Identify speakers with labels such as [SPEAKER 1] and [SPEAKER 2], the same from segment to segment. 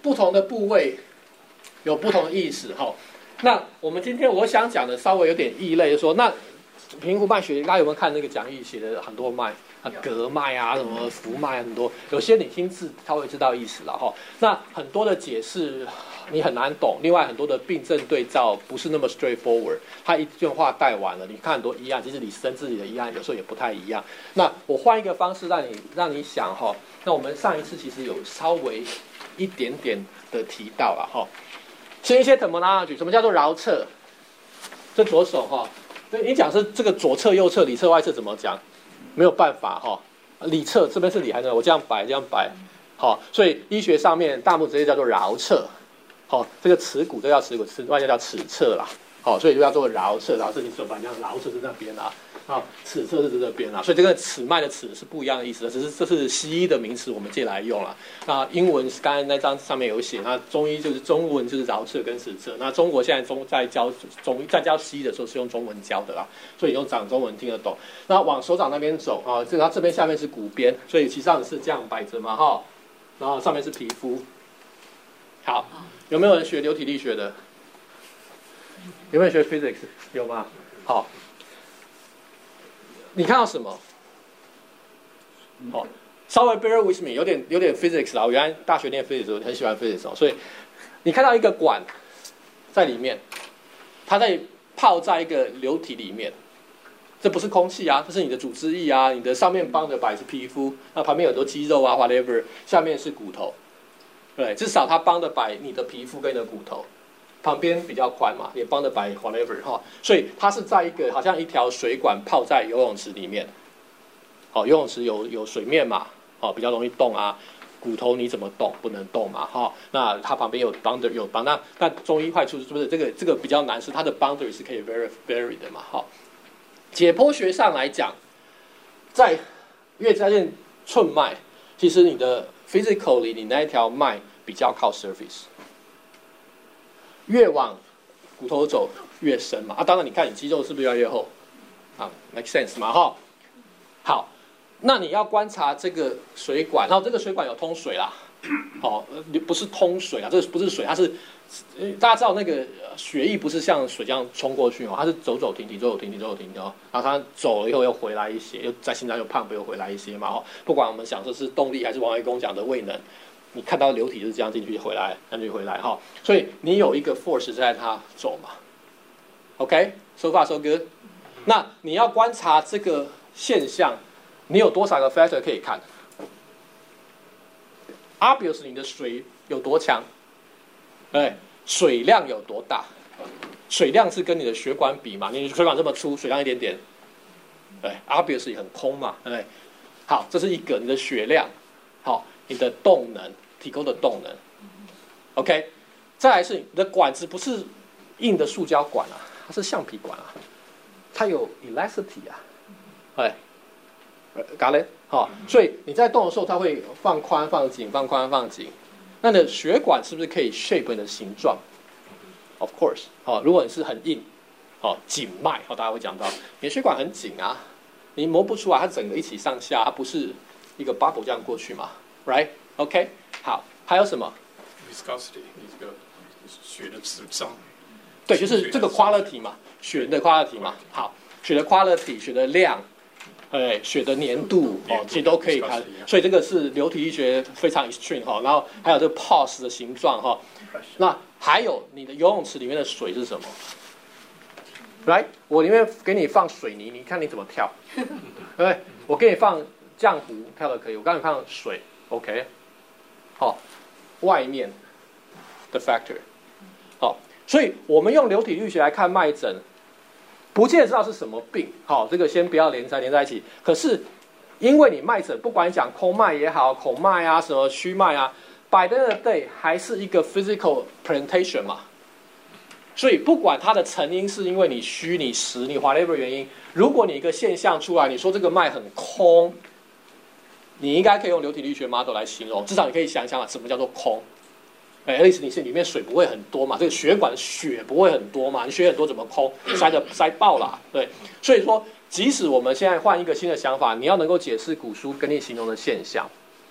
[SPEAKER 1] 不同的部位有不同的意思哈。那我们今天我想讲的稍微有点异类，就是说那平湖脉学，大家有没有看那个讲义写的很多脉啊，隔脉啊，什么浮脉很多，有些你听字他会知道意思了哈。那很多的解释你很难懂，另外很多的病症对照不是那么 straightforward， 他一句话带完了，你看很多医案，其实李时珍自己的医案有时候也不太一样。那我换一个方式让你想哈，那我们上一次其实有稍微一点点的提到了哈。先一些terminology，什么叫做桡侧？这左手哈，你讲是这个左侧、右侧、里侧、外侧怎么讲？没有办法哈。里侧这边是里还是我这样摆这样摆，好，所以医学上面大部分直接叫做桡侧，好，这个耻骨这叫耻骨，外叫耻侧啦，好，所以就叫做桡侧，桡侧你手板这样，桡侧是那边啦。啊，尺侧是这边啦，所以这个尺脉的尺是不一样的意思的，只是这是西医的名词，我们借来用了。那英文刚才那张上面有写，那中医就是中文就是桡侧跟尺侧。那中国现在在教西医的时候是用中文教的啦，所以用讲中文听得懂。那往手掌那边走啊，它这边下面是骨边，所以其实上是这样摆着嘛哈，然后上面是皮肤。好，有没有人学流体力学的？有没有学 physics？ 有吗？好。你看到什么？稍微 bear with me， 有点 physics 啦。我原来大学念 physics， 我很喜欢 physics， 所以你看到一个管在里面，它在泡在一个流体里面，这不是空气啊，这是你的组织液啊，你的上面帮的摆是皮肤，那旁边有很多肌肉啊 whatever， 下面是骨头，对，至少它帮的摆你的皮肤跟你的骨头。旁边比较宽嘛，也帮着摆 whatever 哈，所以它是在一个好像一条水管泡在游泳池里面，好，游泳池有水面嘛，好，比较容易动啊，骨头你怎么动不能动嘛，哈，那它旁边有 boundary 有帮，那中医坏处是不是这个比较难，是它的 boundary 是可以 vary 的嘛，好，解剖学上来讲，在越接近寸脉，其实你的 physically 你那一条脉比较靠 surface。越往骨头走越深嘛，当然你看你肌肉是不是越来越厚啊 ？make sense 嘛哈。好，那你要观察这个水管，然后这个水管有通水啦，好，不是通水啊，这个不是水，它是大家知道那个血液不是像水这样冲过去哦，它是走走停停哦，然后它走了以后又回来一些，又在心脏又pump又回来一些嘛哈。不管我们想说是动力还是王维公讲的位能。你看到流体就是这样进去回来，进去回来哈，所以你有一个 force 在它走嘛 ，OK，so far so good。那你要观察这个现象，你有多少个 factor 可以看 ？Obviously， 你的水有多强，水量有多大？水量是跟你的血管比嘛，你的血管这么粗，水量一点点，对 ，obviously 很空嘛，对不对？好，这是一个你的血量，好。你的动能提供的动能 ，OK， 再来是你的管子不是硬的塑胶管啊，它是橡皮管啊，它有 elasticity 啊，got it？ 好，所以你在动的时候，它会放宽放紧，放宽放紧。那你的血管是不是可以 shape 你的形状 ？Of course， 好，如果你是很硬，好紧脉，好大家会讲到，你的血管很紧啊，你磨不出来，它整个一起上下，它不是一个 bubble 这样过去嘛。Right, OK， 好，还有什么
[SPEAKER 2] ？Viscosity， 这个血的质量。
[SPEAKER 1] 对，就是这个 quality 嘛，血的 quality 嘛。好，血的 quality， 血的量，血的粘度哦，其实都可以看。所以这个是流体力学非常 extreme 哈。然后还有这个 pulse 的形状哈。那还有你的游泳池里面的水是什么 ？Right， 我里面给你放水泥，你看你怎么跳？对不对？我给你放浆糊，跳的可以。我刚才放水。OK， 好，外面的 factor， 好，所以我们用流体力学来看脉诊，不见得知道是什么病，好，这个先不要连在一起。可是因为你脉诊，不管你讲空脉也好，孔脉啊，什么虚脉啊 ，by the end of the day 还是一个 physical presentation 嘛。所以不管它的成因是因为你虚、你实、你 whatever 原因，如果你一个现象出来，你说这个脉很空。你应该可以用流体力学 model 来形容，至少你可以想想什么叫做空。at least 你是里面水不会很多嘛，这个血管血不会很多嘛，你血很多怎么空？塞爆啦，对。所以说，即使我们现在换一个新的想法，你要能够解释古书跟你形容的现象，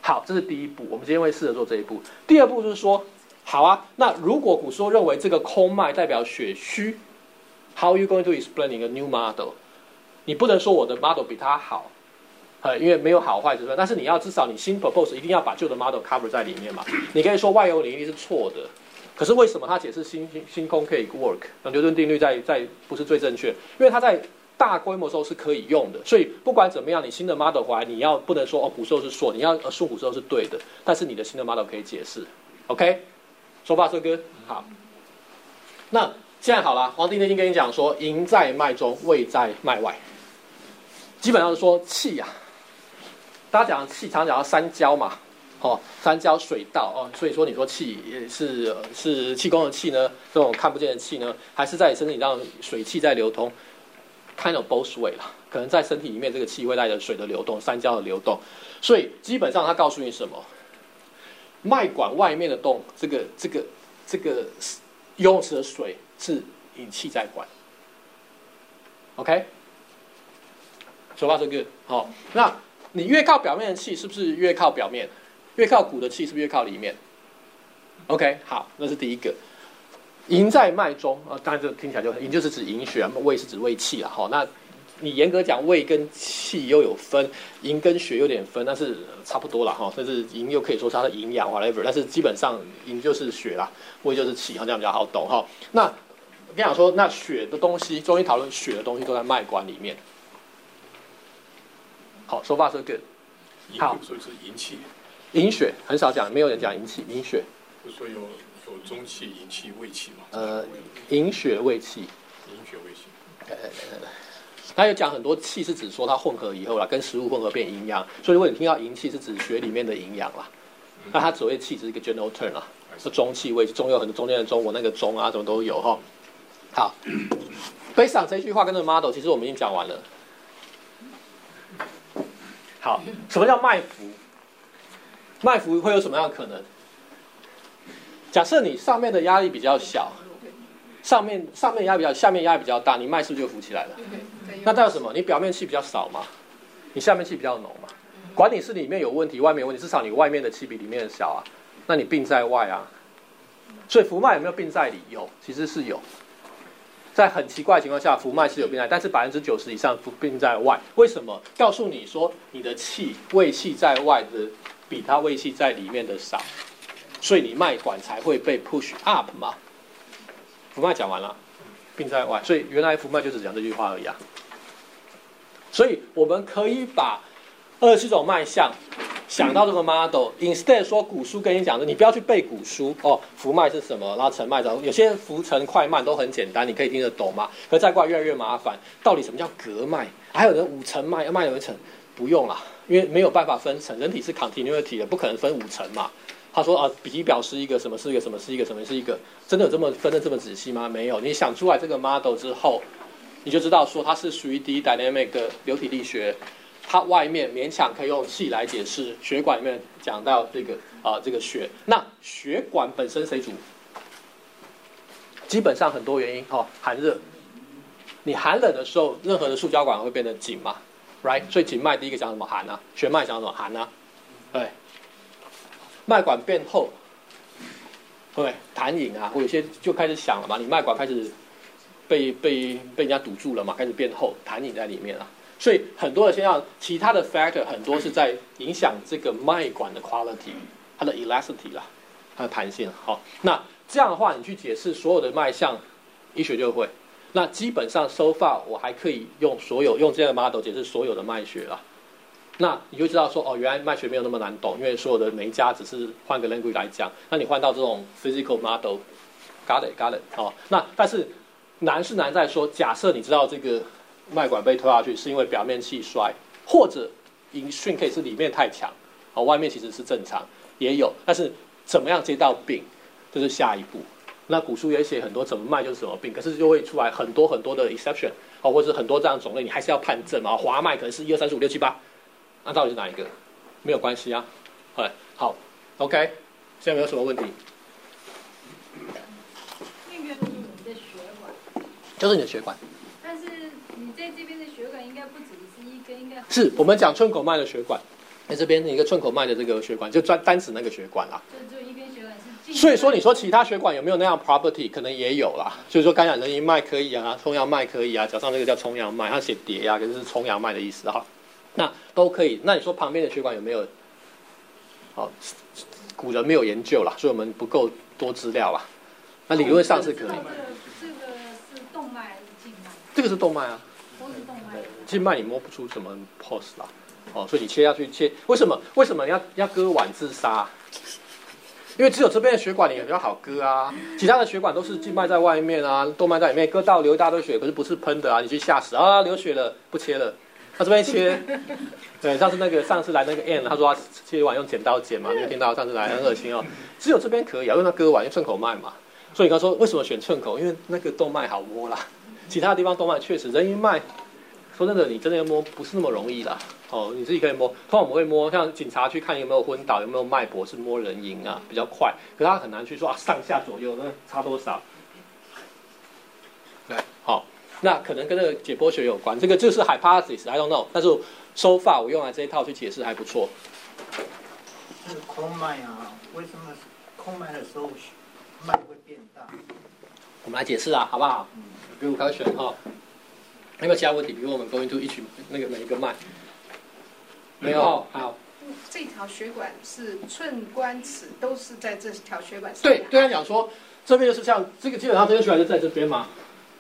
[SPEAKER 1] 好，这是第一步，我们今天会试着做这一步。第二步就是说，好啊，那如果古书认为这个空脉代表血虚 ，How are you going to explain a new model？ 你不能说我的 model 比它好，因为没有好坏之分，但是你要至少你新 propose 一定要把旧的 model cover 在里面嘛。你可以说外游领域是错的，可是为什么他解释星空可以 work？ 牛顿定律在不是最正确，因为它在大规模时候是可以用的，所以不管怎么样，你新的 model 回来，你要不能说古时候是错，你要说古时候是对的，但是你的新的 model 可以解释 ，OK？ 说吧，这哥好。那现在好了，黄帝内经跟你讲说，营在脉中，胃在脉外，基本上是说气啊，大家讲气，常讲到三焦嘛，三焦水道所以说你说气是气功的气呢，这种看不见的气呢，还是在身体上水气在流通？ kind of both way 啦，可能在身体里面这个气会带着水的流动，三焦的流动，所以基本上它告诉你什么？脉管外面的洞，这个游泳池的水是引气在管 ，OK？ 手法这个好，那你越靠表面的气，是不是越靠表面？越靠骨的气，是不是越靠里面 ？OK， 好，那是第一个。 营在脉中当然这听起来就营就是指营血，胃是指胃气啦。那你严格讲胃跟气又有分，营跟血有点分，但是差不多啦但是营又可以说是它的营养 whatever， 但是基本上营就是血啦，胃就是气，这样比较好懂那我跟你讲说，那血的东西，中医讨论血的东西都在脉管里面。好，说法是 good。好，
[SPEAKER 2] 所以是营气，
[SPEAKER 1] 营血很少讲，没有人讲营气，营血。
[SPEAKER 2] 就说有中气、营气、胃气嘛。
[SPEAKER 1] 营血胃气。
[SPEAKER 2] 营血胃气。
[SPEAKER 1] 他有讲很多气是指说它混合以后啦，跟食物混合变营养，所以如果你听到营气是指血里面的营养啦，那它所谓气只是一个 general term 啦，是中气胃气，中有很多中间的中，我那个中啊什么都有好，based on 这句话跟这个 model， 其实我们已经讲完了。好，什么叫脉浮？脉浮会有什么样的可能？假设你上面的压力比较小，上面压力比较，下面压力比较大，你脉是不是就浮起来了？那代表什么？你表面气比较少嘛，你下面气比较浓嘛。管你是里面有问题，外面有问题，至少你外面的气比里面的小啊。那你病在外啊。所以浮脉有没有病在里？有，其实是有。在很奇怪的情况下，浮脉是有病在，但是90%以上病在外。为什么？告诉你说，你的气胃气在外的比它胃气在里面的少。所以你脉管才会被 push up 嘛。浮脉讲完了，病在外，所以原来浮脉就只讲这句话而已啊。所以我们可以把27种脉象想到这个 model，instead 说古书跟你讲的，你不要去背古书浮脉是什么，然后沉脉有些浮沉快慢都很简单，你可以听得懂嘛。可再过来越来越麻烦，到底什么叫隔脉？还有人5层脉，脉有一层，不用啦，因为没有办法分层，人体是 continuity 的，不可能分5层嘛。他说笔记表是一个什么是一个什么是一个什么是一个，真的有这么分得这么仔细吗？没有。你想出来这个 model 之后，你就知道说它是属于第一 dynamic 的流体力学，它外面勉强可以用气来解释。血管里面讲到这个血，那血管本身谁主？基本上很多原因寒热，你寒冷的时候，任何的束胶管会变得紧嘛 ，right？ 所以紧脉第一个讲什么寒啊，血脉讲什么寒啊，对。脉管变厚，对，痰饮啊，我有些就开始想了嘛，你脉管开始被人家堵住了嘛，开始变厚，痰饮在里面了。所以很多的现象，其他的 factor 很多是在影响这个脉管的 quality， 它的 elasticity 啦，它的弹性。好，那这样的话，你去解释所有的脉象，医学就会。那基本上 so far 我还可以用这样的 model 解释所有的脉学啦。那你就知道说原来脉学没有那么难懂，因为所有的每一家只是换个 language 来讲。那你换到这种 physical model，got it 那但是难是难在说，假设你知道这个脉管被推下去是因为表面气衰，或者 in shrink case 是里面太强，外面其实是正常，也有。但是怎么样接到病，这是下一步。那古书也写很多怎么脉就是什么病，可是就会出来很多很多的 exception，或者是很多这样的种类，你还是要判证嘛。滑脉可能是1、2、3、4、5、6、7、8。那到底是哪一个？没有关系啊。好 ，OK， 现在没有什么问题。
[SPEAKER 3] 那个就是你的血管，
[SPEAKER 1] 就是你的血管。
[SPEAKER 3] 但是你在这边的血管应该不只是一根，应该
[SPEAKER 1] 是我们讲春狗脉的血管， 在这边一个寸口脉的这个血管，就单指那个血管啦。
[SPEAKER 3] 就一边血管是静。
[SPEAKER 1] 所以说，你说其他血管有没有那样 property？ 可能也有啦。所以说，感染人因脉可以啊，冲阳脉可以啊，脚上这个叫冲阳脉，它写叠啊，可是是冲阳脉的意思哈。那都可以。那你说旁边的血管有没有？好，古人没有研究啦，所以我们不够多资料啦。那理论上是可以。
[SPEAKER 3] 这个是动脉还是静脉？
[SPEAKER 1] 这个是动脉啊。
[SPEAKER 3] 都是动脉。
[SPEAKER 1] 静脉你摸不出什么 pulse 啦。哦，所以你切下去切，为什么要割腕自杀？因为只有这边的血管你比较好割啊，其他的血管都是静脉在外面啊，动脉在里面，割到流一大堆血，可是不是喷的啊，你去吓死啊，流血了不切了，他这边切，对，上次来那个 N， 他说他切完用剪刀剪嘛，你有听到上次来很恶心哦，只有这边可以啊，因为他割完用寸口脉嘛，所以你刚说为什么选寸口？因为那个动脉好摸啦，其他地方动脉确实人因脉。说真的，你真的要摸不是那么容易啦。哦，你自己可以摸。通常我们会摸，像警察去看有没有昏倒、有没有脉搏，是摸人迎啊，比较快。可是他很难去说啊，上下左右那差多少。对，好，那可能跟那个解剖学有关。这个就是 hypothesis，I don't know。但是so far我用来这一套去解释还不错。
[SPEAKER 4] 那个空脉啊，为什么空脉的时候脉会变大？
[SPEAKER 1] 我们来解释啊，好不好？给我开选哈。有没有其他问题？比如我们 go into 那个每一个脉，没有。好，
[SPEAKER 5] 这条血管是寸关尺都是在这条血管上。
[SPEAKER 1] 对，对他讲说，这边就是像这个，基本上这个血管就在这边嘛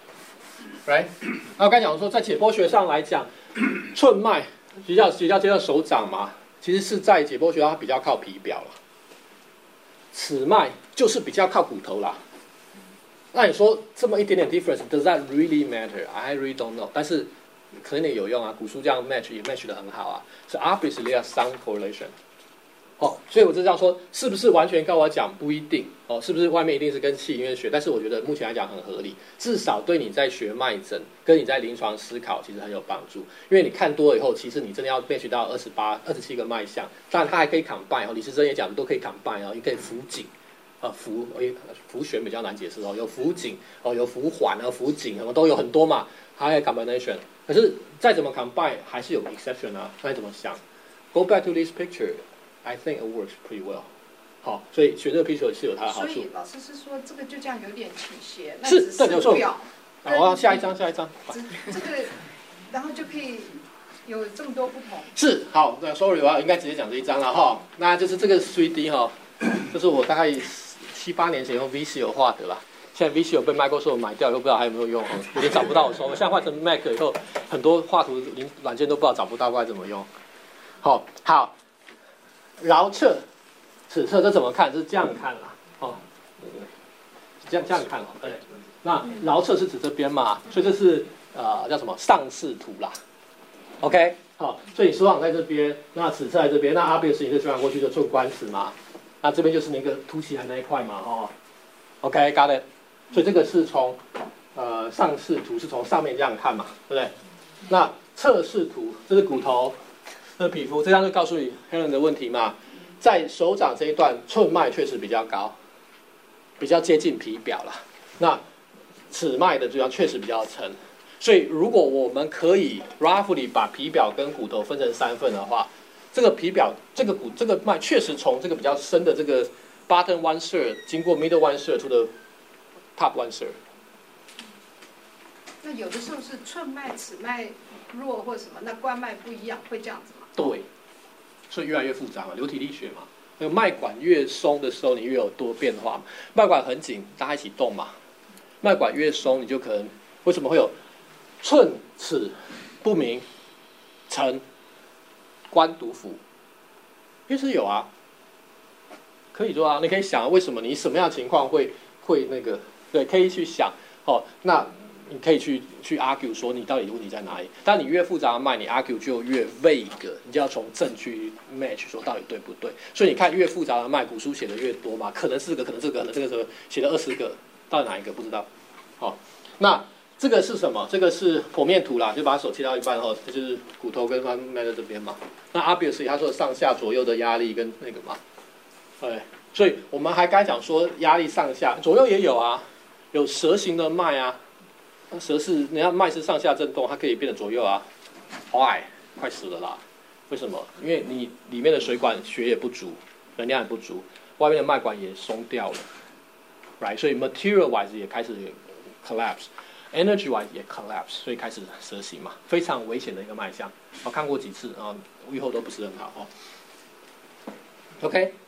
[SPEAKER 1] ，right？ 那我刚才讲说，在解剖学上来讲，寸脉比较接到手掌嘛，其实是在解剖学上它比较靠皮表了，尺脉就是比较靠骨头啦。那你说这么一点点 difference，does that really matter? I really don't know。但是可能也有用啊，古书这样 match 也 match 得很好啊。So obviously there is some correlation。哦，所以我就这样说，是不是完全跟我讲不一定哦？是不是外面一定是跟气因学？但是我觉得目前来讲很合理，至少对你在学脉诊跟你在临床思考其实很有帮助。因为你看多了以后，其实你真的要 match 到27个脉象，当然它还可以 combine 哦。李时珍也讲的都可以 combine 哦，你可以辅颈。浮旋比较难解释哦，有浮颈哦，有浮环啊，浮颈什么都有很多嘛，还有 combination。可是再怎么 combine 还是有 exception 啊，那你怎么想 ？Go back to this picture, I think it works pretty well。好，所以学这个 picture 是有它的好处。
[SPEAKER 5] 所以老师是说这个就这样有点倾斜，那
[SPEAKER 1] 是，对，有时候。
[SPEAKER 5] 好，
[SPEAKER 1] 下一张。
[SPEAKER 5] 这个，然后就可以有这么多不同。
[SPEAKER 1] 是，好，那 sorry 我应该直接讲这一张了哈。那就是这个 3D 哈，就是我大概7、8年前用 Visio 画的啦，现在 Visio 被 Microsoft 买掉，又不知道还有没有用哦，有点找不到我手。现在换成 Mac 以后，很多画图软件都不知道找不到该怎么用。好，桡侧、尺侧这怎么看？是这样看啦，哦，这样看哦，对。那桡侧是指这边嘛，所以这是叫什么上视图啦 ，OK， 好，所以手掌在这边，那尺侧在这边，那 obviously 你是转过去就寸关尺嘛。那这边就是那个凸起来那一块嘛，哦 ，OK， got it。所以这个是从上视图是从上面这样看嘛，对不对？那侧视图这是骨头，这是皮肤，这张就告诉你 Helen 的问题嘛。在手掌这一段寸脉确实比较高，比较接近皮表啦。那尺脉的地方确实比较沉，所以如果我们可以 roughly 把皮表跟骨头分成3份的话。这个皮表，这个脉确实从这个比较深的这个 bottom 1/3经过 middle 1/3 to the top 1/3。
[SPEAKER 5] 那有的时候是寸脉、尺脉弱或什么，那关脉不一样，会这样子吗？
[SPEAKER 1] 对，所以越来越复杂嘛，流体力学嘛。那个脉管越松的时候，你越有多变化。脉管很紧，大家一起动嘛。脉管越松，你就可能为什么会有寸尺不明、沉。关堵府，其实有啊，可以做啊。你可以想为什么你什么样的情况会那个，对，可以去想哦。那你可以去 argue 说你到底问题在哪里。但你越复杂的脉，你 argue 就越 vague， 你就要从证据 match 说到底对不对。所以你看越复杂的脉，古书写的越多嘛，可能4个，可能这个，可能这个时候写了20个，到底哪一个不知道。好，那。这个是什么？这个是剖面图啦，就把手切到一半后，这就是骨头跟脉在这边嘛。那 obviously 他说上下左右的压力跟那个嘛，对，所以我们还该讲说压力上下左右也有啊，有蛇形的脉啊，蛇是人家脉是上下震动，它可以变得左右啊，快死了啦。 为什么？因为你里面的水管血也不足，能量也不足，外面的脉管也松掉了 ，right？ 所以 material wise 也开始 collapse。Energy wise 也 collapse， 所以开始蛇形嘛，非常危险的一个脉象。我看过几次啊，预后都不是很好哦。OK。